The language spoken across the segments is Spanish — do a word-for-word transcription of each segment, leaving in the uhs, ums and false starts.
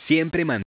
Siempre man.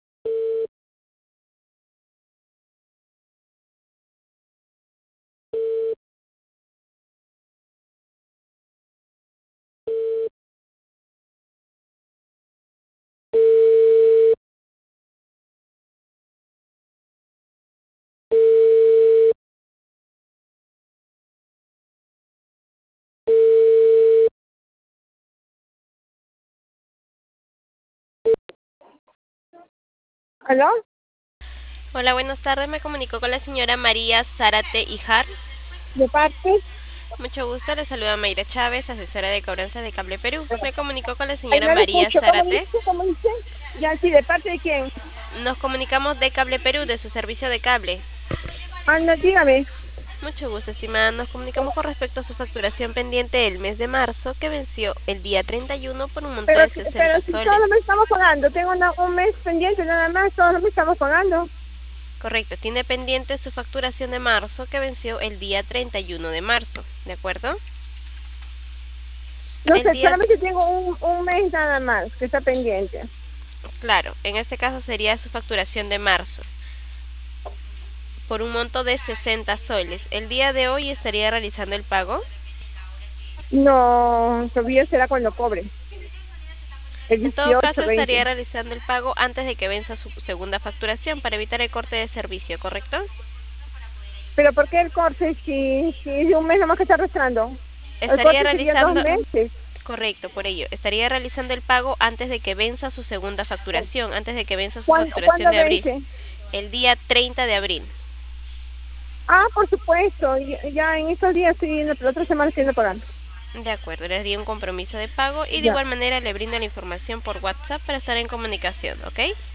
¿Aló? Hola, buenas tardes. Me comunico con la señora María Zárate Ijar. ¿De parte? Mucho gusto. Le saluda Mayra Chávez, asesora de cobranza de Cable Perú. Me comunico con la Ay, señora no le María escucho. ¿Cómo Zárate. dice? ¿Cómo dice? Ya, sí, ¿de parte de quién? Nos comunicamos de Cable Perú, de su servicio de cable. Anda, dígame. Mucho gusto, estimada. Nos comunicamos con respecto a su facturación pendiente del mes de marzo, que venció el día treinta y uno por un monto Pero, de pero sesenta si soles. todos me estamos pagando, tengo una- un mes pendiente nada más, todos me estamos pagando. Correcto, tiene pendiente su facturación de marzo, que venció el día treinta y uno de marzo, ¿de acuerdo? No El sé, día, solamente tengo un, un mes nada más que está pendiente. claro, en este caso sería su facturación de marzo, por un monto de sesenta soles. El día de hoy estaría realizando el pago. No, todavía será cuando cobre. El En todo dieciocho, caso, veinte. estaría realizando el pago antes de que venza su segunda facturación para evitar el corte de servicio, ¿correcto? Pero ¿por qué el corte si, si de un mes nomás que está arrastrando? El Estaría corte sería dos realizando, meses. correcto, por ello, estaría realizando el pago antes de que venza su segunda facturación, antes de que venza su ¿Cuándo, facturación ¿cuándo de abril, vence? el día treinta de abril. Ah, por supuesto. Ya, ya en estos días estoy yendo, la otra semana estoy yendo pagando. De acuerdo, le haría un compromiso de pago y de Ya. igual manera le brindo la información por WhatsApp para estar en comunicación, ¿ok?